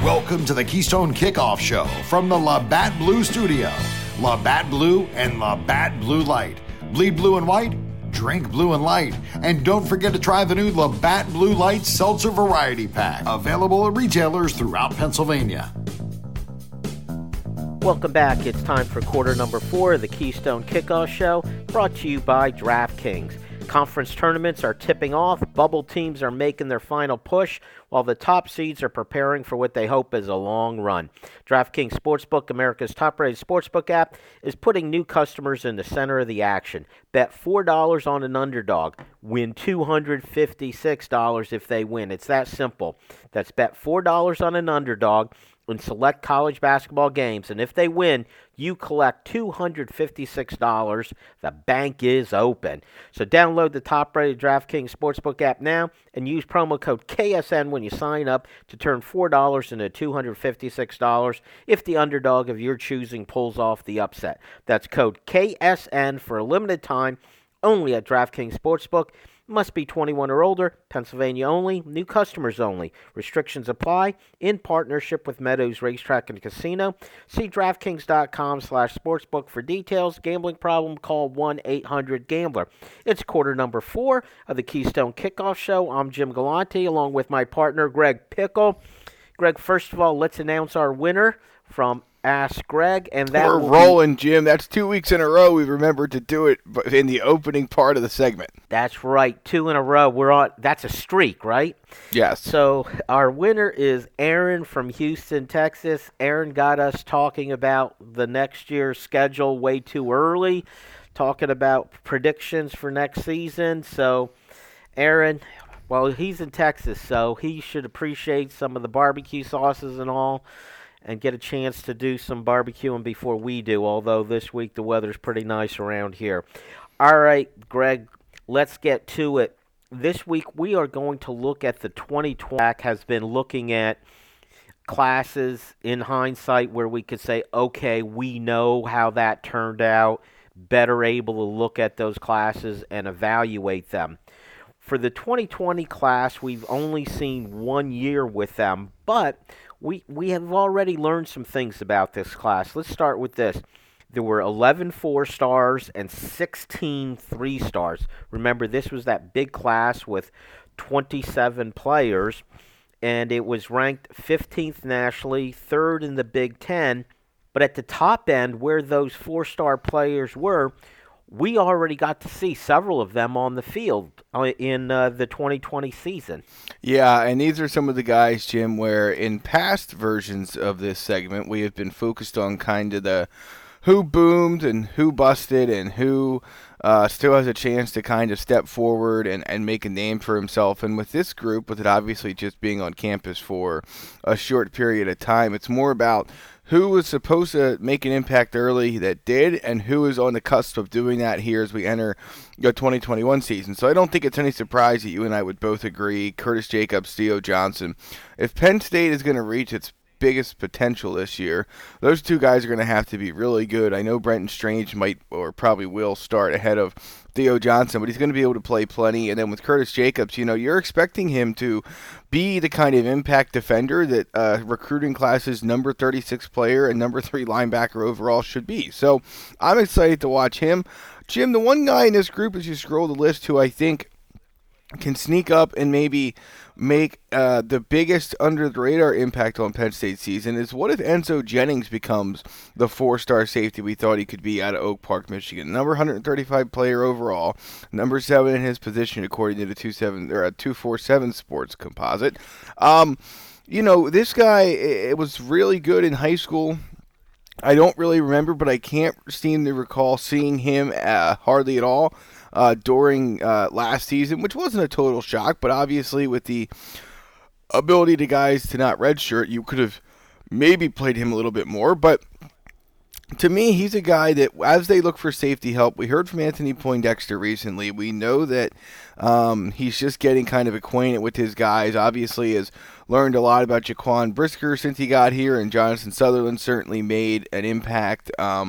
Welcome to the Keystone Kickoff Show from the Labatt Blue Studio. Labatt Blue and Labatt Blue Light. Bleed blue and white, drink blue and light. And don't forget to try the new Labatt Blue Light Seltzer Variety Pack. Available at retailers throughout Pennsylvania. Welcome back. It's time for quarter number 4 of the Keystone Kickoff Show, brought to you by DraftKings. Conference tournaments are tipping off, bubble teams are making their final push, while the top seeds are preparing for what they hope is a long run. DraftKings Sportsbook, America's top-rated sportsbook app, is putting new customers in the center of the action. Bet $4 on an underdog, win $256 if they win. It's that simple. That's bet $4 on an underdog in select college basketball games, and if they win, you collect $256. The bank is open. So download the top-rated DraftKings Sportsbook app now and use promo code KSN when you sign up to turn $4 into $256 if the underdog of your choosing pulls off the upset. That's code KSN for a limited time, only at DraftKings Sportsbook. Must be 21 or older, Pennsylvania only, new customers only. Restrictions apply in partnership with Meadows Racetrack and Casino. See DraftKings.com/sportsbook for details. Gambling problem, call 1-800-GAMBLER. It's quarter number 4 of the Keystone Kickoff Show. I'm Jim Galante along with my partner, Greg Pickle. Greg, first of all, let's announce our winner from Ask Greg, and that we're rolling, Jim. That's 2 weeks in a row. We remembered to do it in the opening part of the segment. That's right, 2 in a row. We're on. That's a streak, right? Yes. So our winner is Aaron from Houston, Texas. Aaron got us talking about the next year's schedule way too early, talking about predictions for next season. So, Aaron, well, he's in Texas, so he should appreciate some of the barbecue sauces and all, and get a chance to do some barbecuing before we do, although this week the weather's pretty nice around here. All right, Greg, let's get to it. This week we are going to look at the 2020 has been looking at classes in hindsight where we could say, okay, we know how that turned out, better able to look at those classes and evaluate them. For the 2020 class, we've only seen 1 year with them, but we have already learned some things about this class. Let's start with this. There were 11 4-stars and 16 3-stars. Remember, this was that big class with 27 players, and it was ranked 15th nationally, 3rd in the Big Ten. But at the top end, where those 4-star players were, we already got to see several of them on the field in the 2020 season. Yeah, and these are some of the guys, Jim, where in past versions of this segment, we have been focused on kind of the who boomed and who busted and who still has a chance to kind of step forward and make a name for himself. And with this group, with it obviously just being on campus for a short period of time, it's more about who was supposed to make an impact early that did, and who is on the cusp of doing that here as we enter the 2021 season. So I don't think it's any surprise that you and I would both agree, Curtis Jacobs, Theo Johnson, if Penn State is going to reach its biggest potential this year, those two guys are going to have to be really good. I know Brenton Strange might or probably will start ahead of Theo Johnson, but he's going to be able to play plenty. And then with Curtis Jacobs, you're expecting him to be the kind of impact defender that recruiting classes number 36 player and number 3 linebacker overall should be. So I'm excited to watch him. Jim, the one guy in this group, as you scroll the list, who I think can sneak up and maybe make the biggest under-the-radar impact on Penn State season is, what if Enzo Jennings becomes the 4-star safety we thought he could be out of Oak Park, Michigan? Number 135 player overall, number 7 in his position according to the 247 Sports composite. This guy, it was really good in high school. I don't really remember, but I can't seem to recall seeing him hardly at all during last season, which wasn't a total shock, but obviously with the ability to guys to not redshirt, you could have maybe played him a little bit more. But to me, he's a guy that, as they look for safety help, we heard from Anthony Poindexter recently. We know that he's just getting kind of acquainted with his guys. Obviously has learned a lot about Jaquan Brisker since he got here, and Jonathan Sutherland certainly made an impact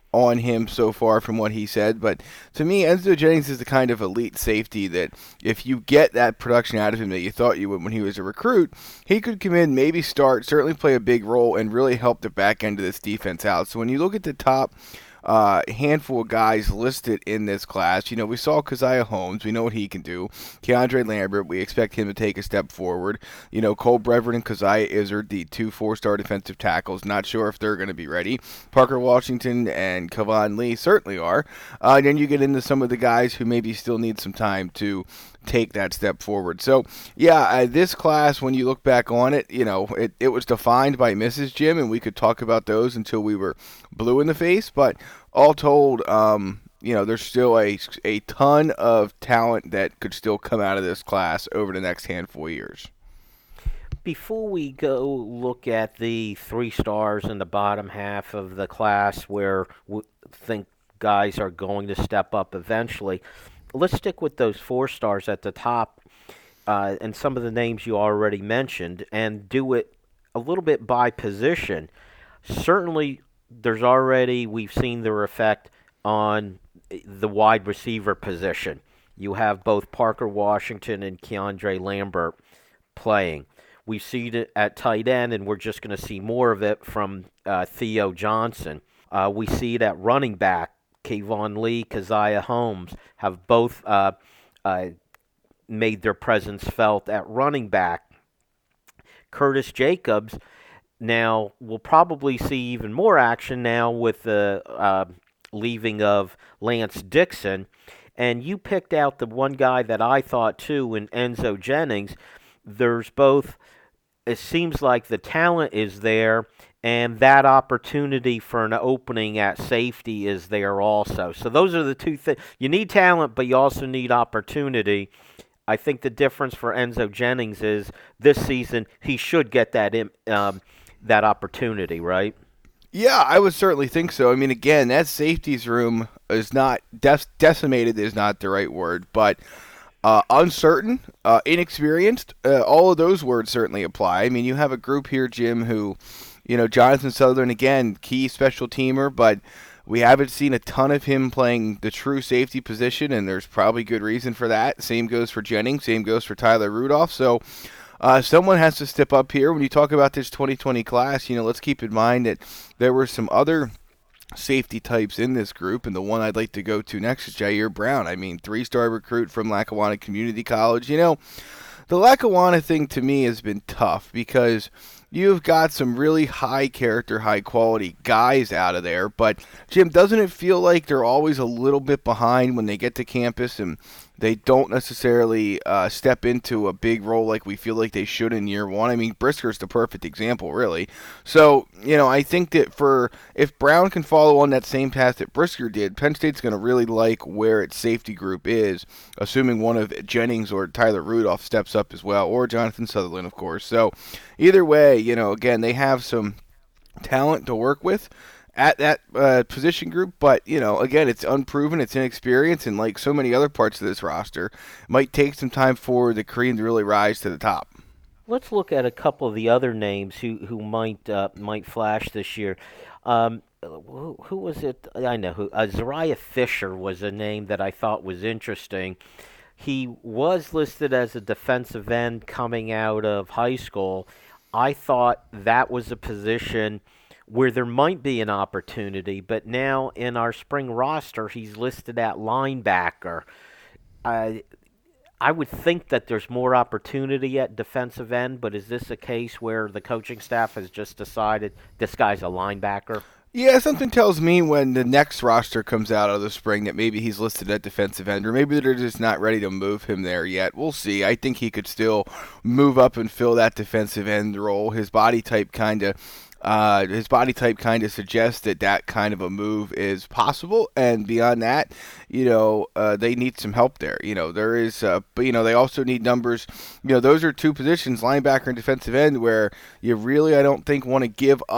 on him so far from what he said, but to me, Enzo Jennings is the kind of elite safety that if you get that production out of him that you thought you would when he was a recruit, he could come in, maybe start, certainly play a big role, and really help the back end of this defense out. So when you look at the top handful of guys listed in this class. We saw Keziah Holmes. We know what he can do. Keandre Lambert, we expect him to take a step forward. Cole Brevard and Keziah Izzard, the 2 4-star defensive tackles. Not sure if they're going to be ready. Parker Washington and Kevon Lee certainly are. Then you get into some of the guys who maybe still need some time to take that step forward. So, yeah, this class, when you look back on it, it was defined by misses, Jim, and we could talk about those until we were blue in the face. But all told, there's still a ton of talent that could still come out of this class over the next handful of years. Before we go look at the 3 stars in the bottom half of the class where we think guys are going to step up eventually, let's stick with those 4 stars at the top and some of the names you already mentioned and do it a little bit by position. Certainly, we've seen their effect on the wide receiver position. You have both Parker Washington and Keandre Lambert playing. We see it at tight end, and we're just going to see more of it from Theo Johnson. We see it at running back. Kevon Lee, Keziah Holmes have both made their presence felt at running back. Curtis Jacobs now will probably see even more action now with the leaving of Lance Dixon. And you picked out the one guy that I thought too in Enzo Jennings. There's both, it seems like the talent is there, and that opportunity for an opening at safety is there also. So those are the two things. You need talent, but you also need opportunity. I think the difference for Enzo Jennings is this season he should get that opportunity, right? Yeah, I would certainly think so. I mean, again, that safeties room is not decimated is not the right word, but uncertain, inexperienced, all of those words certainly apply. I mean, you have a group here, Jim, who, Jonathan Sutherland, again, key special teamer, but we haven't seen a ton of him playing the true safety position, and there's probably good reason for that. Same goes for Jennings, same goes for Tyler Rudolph. So someone has to step up here. When you talk about this 2020 class, let's keep in mind that there were some other safety types in this group, and the one I'd like to go to next is Jair Brown. I mean, 3-star recruit from Lackawanna Community College. The Lackawanna thing to me has been tough because you've got some really high character, high quality guys out of there, but Jim, doesn't it feel like they're always a little bit behind when they get to campus and they don't necessarily step into a big role like we feel like they should in year one? I mean, Brisker's the perfect example, really. So, I think that if Brown can follow on that same path that Brisker did, Penn State's going to really like where its safety group is, assuming one of Jennings or Tyler Rudolph steps up as well, or Jonathan Sutherland, of course. So, either way, again, they have some talent to work with at that position group, but again, it's unproven, it's inexperienced, and like so many other parts of this roster, it might take some time for the cream to really rise to the top. Let's look at a couple of the other names who might flash this year. Who was it? I know who. Zariah Fisher was a name that I thought was interesting. He was listed as a defensive end coming out of high school. I thought that was a position where there might be an opportunity, but now in our spring roster, he's listed at linebacker. I would think that there's more opportunity at defensive end, but is this a case where the coaching staff has just decided this guy's a linebacker? Yeah, something tells me when the next roster comes out of the spring that maybe he's listed at defensive end, or maybe they're just not ready to move him there yet. We'll see. I think he could still move up and fill that defensive end role. His body type kind of suggests that kind of a move is possible, and beyond that, they need some help there. There is, but they also need numbers. Those are two positions, linebacker and defensive end, where you really, I don't think you really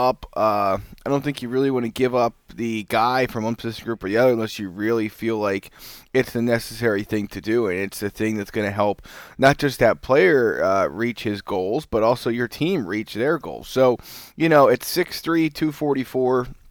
want to give up the guy from one position group or the other unless you really feel like it's the necessary thing to do, and it's the thing that's going to help not just that player reach his goals, but also your team reach their goals. So, it's 6'3", 244.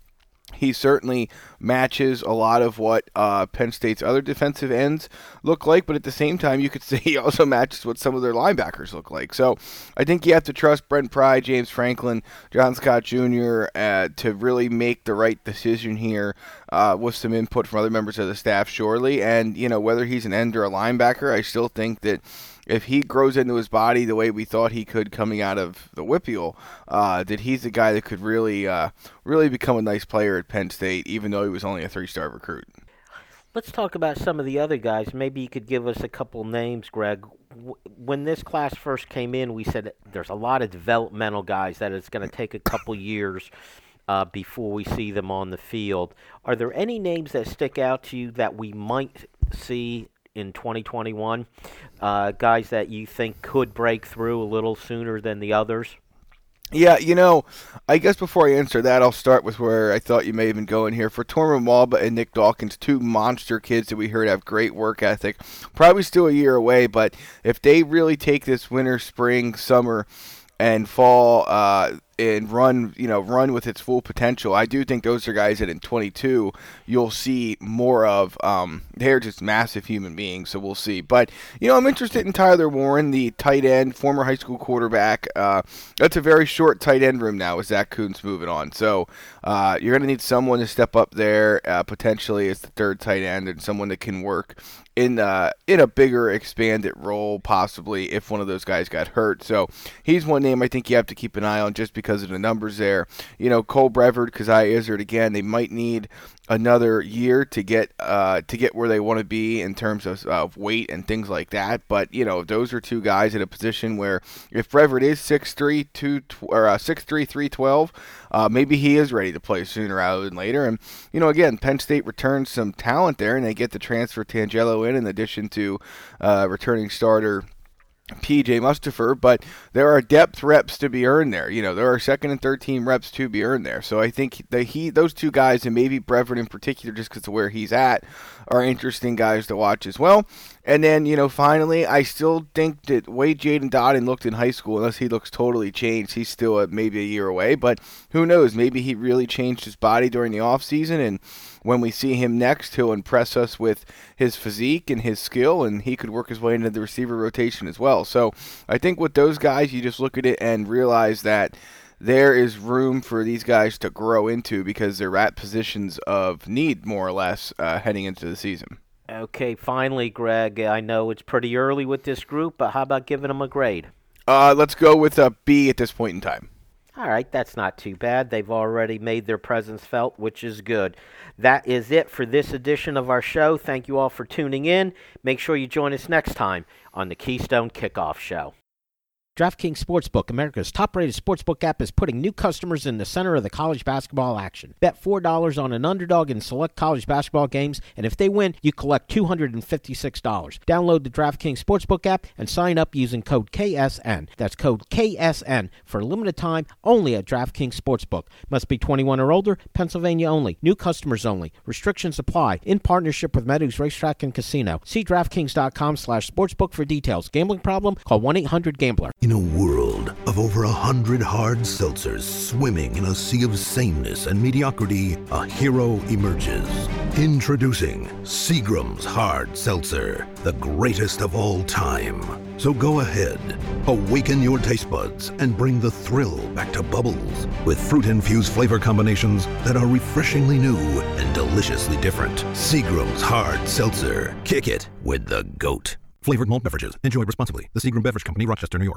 He certainly matches a lot of what Penn State's other defensive ends look like, but at the same time, you could say he also matches what some of their linebackers look like. So I think you have to trust Brent Pry, James Franklin, John Scott Jr. To really make the right decision here with some input from other members of the staff, surely. And, whether he's an end or a linebacker, I still think that if he grows into his body the way we thought he could coming out of the WPIAL, that he's the guy that could really become a nice player at Penn State, even though he was only a 3-star recruit. Let's talk about some of the other guys. Maybe you could give us a couple names, Greg. When this class first came in, we said there's a lot of developmental guys that it's going to take a couple years before we see them on the field. Are there any names that stick out to you that we might see in 2021, guys that you think could break through a little sooner than the others? Yeah, I guess before I answer that, I'll start with where I thought you may have been going here. For Torman Walba and Nick Dawkins, two monster kids that we heard have great work ethic, probably still a year away, but if they really take this winter, spring, summer, and fall and run with its full potential, I do think those are guys that in 22 you'll see more of. They're just massive human beings, so we'll see. But I'm interested in Tyler Warren, the tight end, former high school quarterback. That's a very short tight end room now with Zach Kuntz moving on. So you're going to need someone to step up there potentially as the third tight end, and someone that can work in a bigger expanded role, possibly if one of those guys got hurt. So he's one name I think you have to keep an eye on just because of the numbers there. Cole Brevard, Keziah Izzard, again, they might need another year to get where they want to be in terms of weight and things like that. But those are two guys at a position where if Brevard is 6'3", 312, maybe he is ready to play sooner rather than later. And again, Penn State returns some talent there, and they get the transfer Tangelo in addition to returning starter P.J. Mustipher, but there are depth reps to be earned there. There are second and third team reps to be earned there. So I think those two guys, and maybe Brevard in particular, just because of where he's at, are interesting guys to watch as well. And then, finally, I still think that way Jaden Dottin looked in high school, unless he looks totally changed, he's still maybe a year away. But who knows? Maybe he really changed his body during the offseason, and when we see him next, he'll impress us with his physique and his skill, and he could work his way into the receiver rotation as well. So I think with those guys, you just look at it and realize that there is room for these guys to grow into because they're at positions of need, more or less, heading into the season. Okay, finally, Greg, I know it's pretty early with this group, but how about giving them a grade? Let's go with a B at this point in time. All right, that's not too bad. They've already made their presence felt, which is good. That is it for this edition of our show. Thank you all for tuning in. Make sure you join us next time on the Keystone Kickoff Show. DraftKings Sportsbook, America's top-rated sportsbook app, is putting new customers in the center of the college basketball action. Bet $4 on an underdog in select college basketball games, and if they win, you collect $256. Download the DraftKings Sportsbook app and sign up using code KSN. That's code KSN for a limited time only at DraftKings Sportsbook. Must be 21 or older, Pennsylvania only. New customers only. Restrictions apply. In partnership with Meadows Racetrack and Casino. See DraftKings.com/sportsbook for details. Gambling problem? Call 1-800-GAMBLER. In a world of over 100 hard seltzers swimming in a sea of sameness and mediocrity, a hero emerges. Introducing Seagram's Hard Seltzer, the greatest of all time. So go ahead, awaken your taste buds and bring the thrill back to Bubbles with fruit-infused flavor combinations that are refreshingly new and deliciously different. Seagram's Hard Seltzer. Kick it with the GOAT. Flavored malt beverages. Enjoy responsibly. The Seagram Beverage Company, Rochester, New York.